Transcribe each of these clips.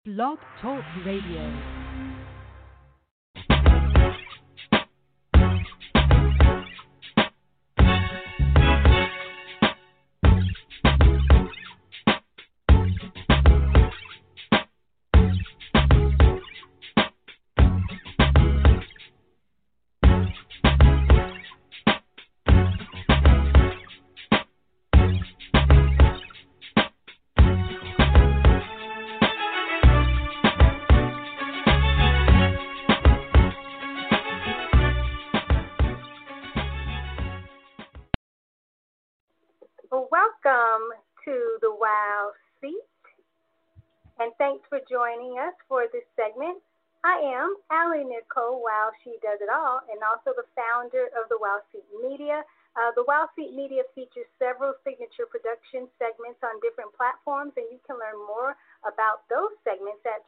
Blog Talk Radio. Welcome to the Wow Seat, and thanks for joining us for this segment. I am Allie Nicole Wow She Does It All, and also the founder of the Wow Seat Media. The Wow Seat Media features several signature production segments on different platforms, and you can learn more about those segments at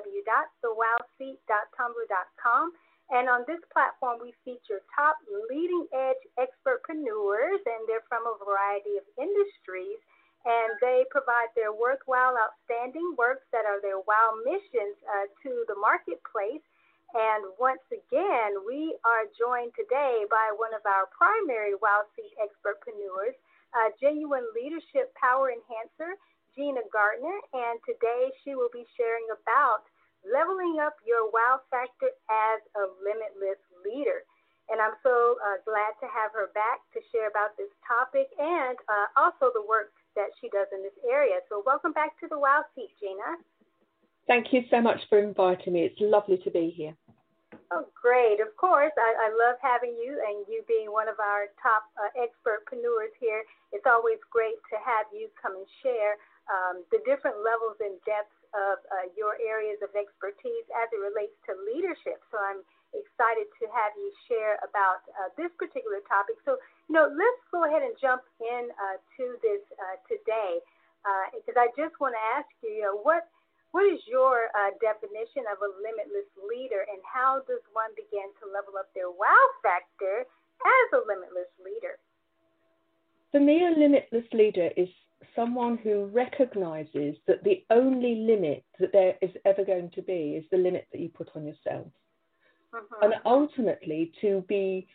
www.thewowseat.tumblr.com. And on this platform, we feature top leading-edge expertpreneurs, and they're from a variety of industries, and they provide their worthwhile, outstanding works that are their wow missions to the marketplace. And once again, we are joined today by one of our primary Wow Seat expertpreneurs, genuine leadership power enhancer, Gina Gardner, and today she will be sharing about leveling up your wow factor as a limitless leader. And I'm so glad to have her back to share about this topic and also the work that she does in this area. So welcome back to the Wow Seat, Gina. Thank you so much for inviting me. It's lovely to be here. Oh, great. Of course, I love having you, and you being one of our top expertpreneurs here. It's always great to have you come and share the different levels and depths of your areas of expertise as it relates to leadership. So I'm excited to have you share about this particular topic. So, let's go ahead and jump in to this today, because I just want to ask you, what is your definition of a limitless leader, and how does one begin to level up their wow factor as a limitless leader? For me, a limitless leader is someone who recognizes that the only limit that there is ever going to be is the limit that you put on yourself. And ultimately, to be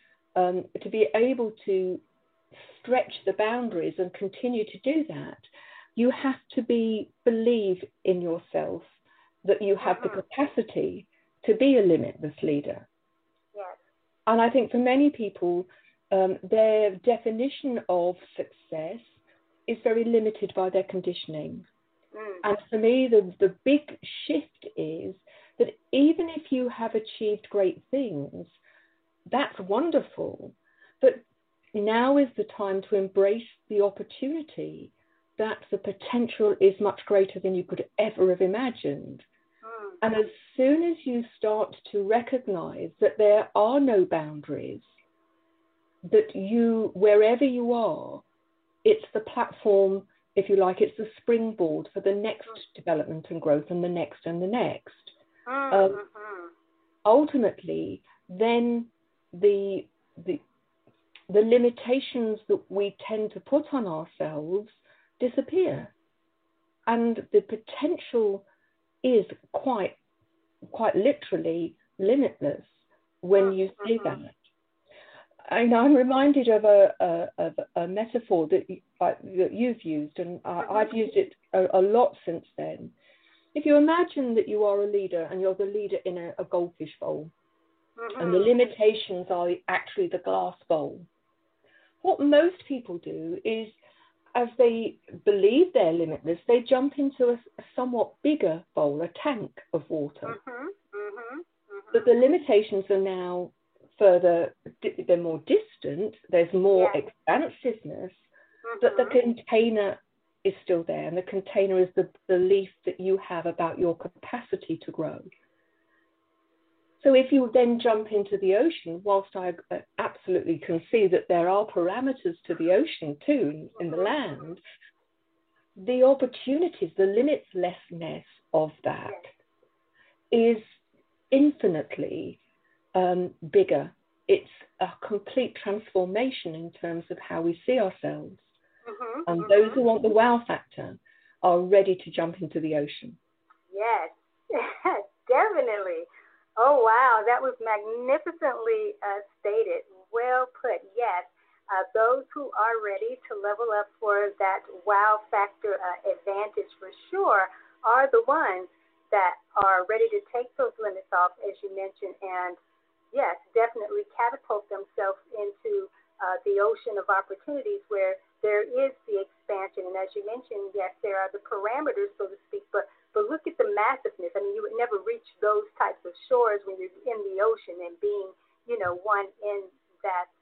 able to stretch the boundaries and continue to do that, you have to believe in yourself that you have the capacity to be a limitless leader. Yes. And I think for many people, their definition of success is very limited by their conditioning. And for me, the big shift is that even if you have achieved great things, that's wonderful. But now is the time to embrace the opportunity that the potential is much greater than you could ever have imagined. And as soon as you start to recognize that there are no boundaries, that wherever you are, it's the platform, if you like, it's the springboard for the next development and growth and the next and the next. Ultimately, then the limitations that we tend to put on ourselves disappear. And the potential is quite literally limitless when you see that. I'm reminded of a metaphor that you've used, and I've used it a lot since then. If you imagine that you are a leader and you're the leader in a goldfish bowl, and the limitations are actually the glass bowl, what most people do is, as they believe they're limitless, they jump into a somewhat bigger bowl, a tank of water. But the limitations are now further, they're more distant, there's more expansiveness, but the container is still there, and the container is the belief that you have about your capacity to grow. So if you then jump into the ocean, whilst I absolutely can see that there are parameters to the ocean too, in the land, the opportunities, the limitlessness of that is infinitely bigger. It's a complete transformation in terms of how we see ourselves. And those who want the wow factor are ready to jump into the ocean. Yes, that was magnificently stated. Well put. Yes, those who are ready to level up for that wow factor advantage for sure are the ones that are ready to take those limits off, as you mentioned, and yes, definitely catapult themselves into the ocean of opportunities where there is the expansion. And as you mentioned, yes, there are the parameters, so to speak, but look at the massiveness. I mean, you would never reach those types of shores when you're in the ocean and being, one in that,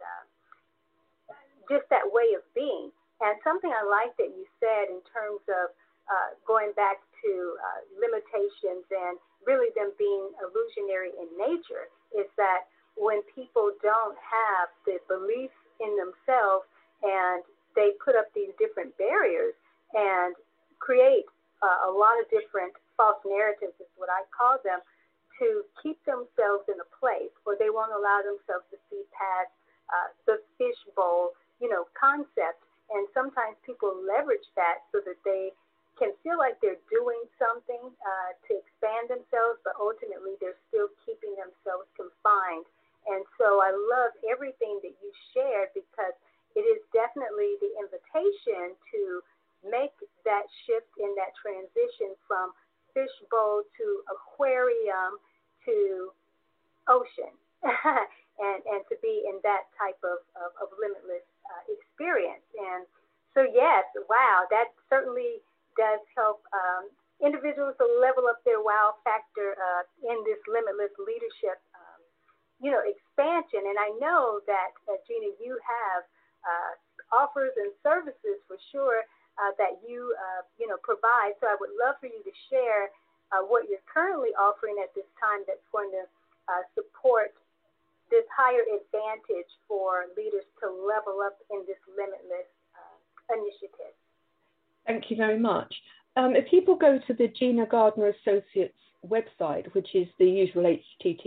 just that way of being. And something I like that you said in terms of going back to limitations and really them being illusionary in nature is that when people don't have the belief in themselves and they put up these different barriers and create a lot of different false narratives is what I call them to keep themselves in a place where they won't allow themselves to see past the fishbowl, concept. And sometimes people leverage that so that they can feel like they're doing something to expand themselves, but ultimately they're still keeping themselves confined. And so I love everything that you shared because it is definitely the invitation to make that shift in that transition from fishbowl to aquarium to ocean and to be in that type of limitless experience. And so, yes, wow, that certainly does help individuals to level up their wow factor in this limitless leadership, expansion. And I know that, Gina, you have offers and services for sure that you, provide. So I would love for you to share what you're currently offering at this time that's going to support this higher advantage for leaders to level up in this limitless initiative. Thank you very much. If people go to the Gina Gardner Associates website, which is the usual HTTPS :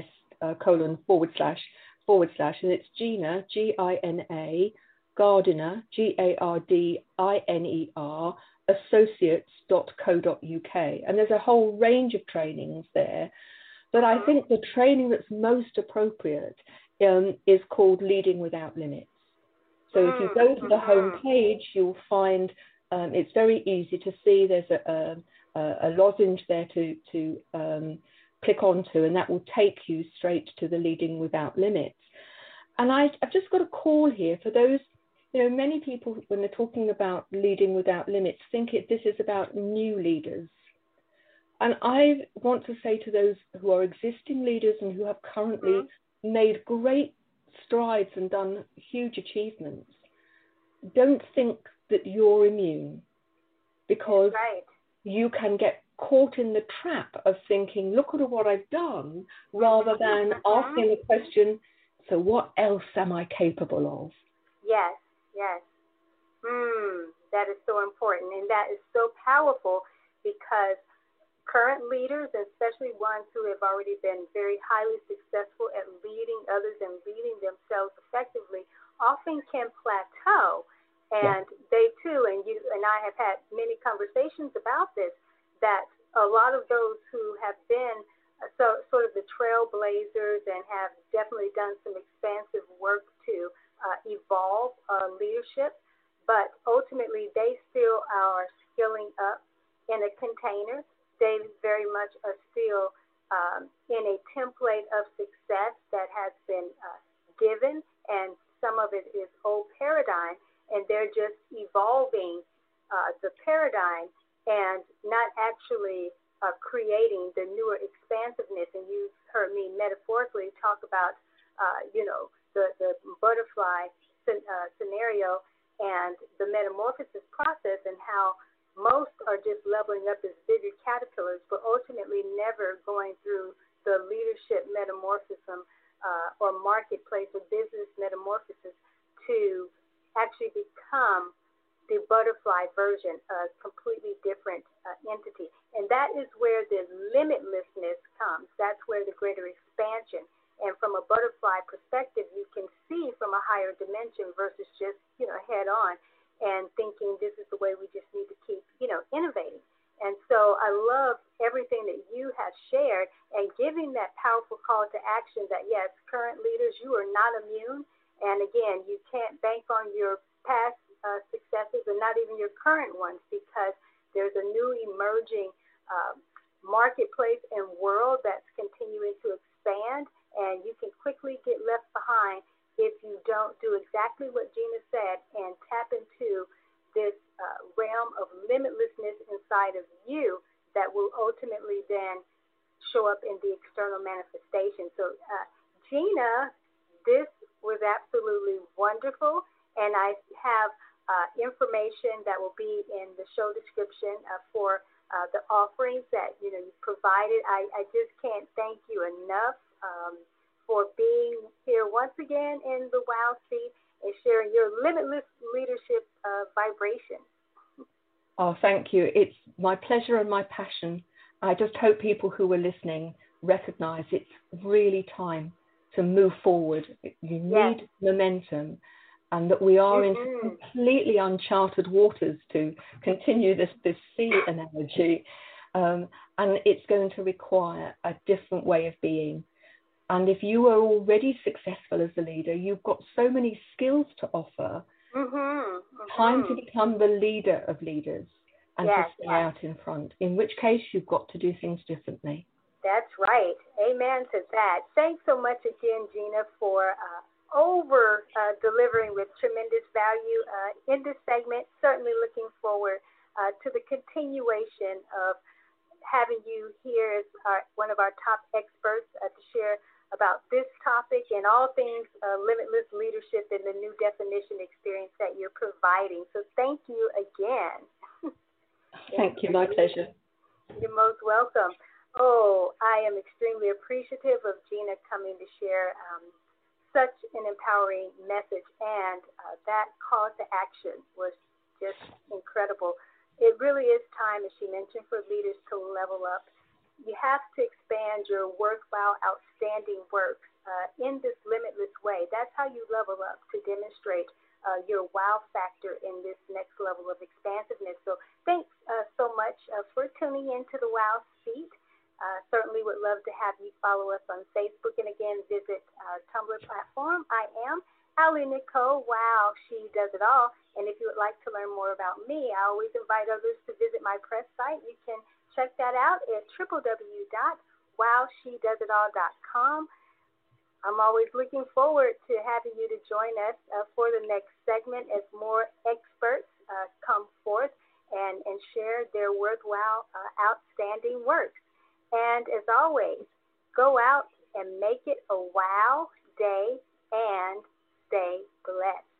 and it's Gina, Gina, Gardiner, Gardiner, associates.co.uk. And there's a whole range of trainings there. But I think the training that's most appropriate is called Leading Without Limits. So if you go to the home page, you'll find it's very easy to see. There's a lozenge there to click onto, and that will take you straight to the Leading Without Limits. And I've just got a call here for those, many people when they're talking about Leading Without Limits think this is about new leaders. And I want to say to those who are existing leaders and who have currently made great strides and done huge achievements, don't think that you're immune, because you can get caught in the trap of thinking, look at what I've done, rather than asking the question, so what else am I capable of? Yes. That is so important, and that is so powerful because current leaders, especially ones who have already been very highly successful at leading others and leading themselves effectively, often can plateau. And they too, and you and I have had many conversations about this, that a lot of those who have been sort of the trailblazers and have definitely done some expansive work to evolve leadership, but ultimately they still are skilling up in a container. They very much are still in a template of success that has been given, and some of it is old paradigm, and they're just evolving the paradigm and not actually creating the newer expansiveness. And you heard me metaphorically talk about, the butterfly scenario and the metamorphosis process, and how most are just leveling up as bigger caterpillars, but ultimately never going through the leadership metamorphism or marketplace or business metamorphosis to actually become the butterfly version, a completely different entity. And that is where the limitlessness comes. That's where the greater expansion. And from a butterfly perspective, you can see from a higher dimension versus just, head on and thinking this is the way we just need to keep, innovating. And so I love everything that you have shared, and giving that powerful call to action that, yes, current leaders, you are not immune. And again, you can't bank on your past successes and not even your current ones, because there's a new emerging marketplace and world that's continuing to expand, and you can quickly get left behind if you don't do exactly what Gina said and tap into this realm of limitlessness inside of you that will ultimately then show up in the external manifestation. So, Gina, this was absolutely wonderful, and I have information that will be in the show description for the offerings that you provided. I just can't thank you enough for being here once again in the Wow Seat and sharing your limitless leadership vibration. Oh, thank you. It's my pleasure and my passion. I just hope people who are listening recognize it's really time to move forward. You need momentum, and that we are in completely uncharted waters, to continue this sea analogy. And it's going to require a different way of being. And if you are already successful as a leader, you've got so many skills to offer. Time to become the leader of leaders and to stay out in front, in which case you've got to do things differently. That's right. Amen to that. Thanks so much again, Gina, for delivering with tremendous value in this segment. Certainly looking forward to the continuation of having you here as one of our top experts to share about this topic and all things limitless leadership and the new definition experience that you're providing. So thank you again. Thank you. My pleasure. You're most welcome. Oh, I am extremely appreciative of Gina coming to share such an empowering message, and that call to action was just incredible. It really is time, as she mentioned, for leaders to level up. You have to expand your worthwhile, outstanding works in this limitless way. That's how you level up, to demonstrate your wow factor in this next level of expansiveness. So thanks so much for tuning into the Wow Seat. Certainly would love to have you follow us on Facebook, and again, visit our Tumblr platform. I am Allie Nicole. Wow, she does it all. And if you would like to learn more about me, I always invite others to visit my press site. You can check that out at www.wowshedoesitall.com. I'm always looking forward to having you to join us for the next segment as more experts come forth and share their worthwhile, outstanding works. And as always, go out and make it a wow day and stay blessed.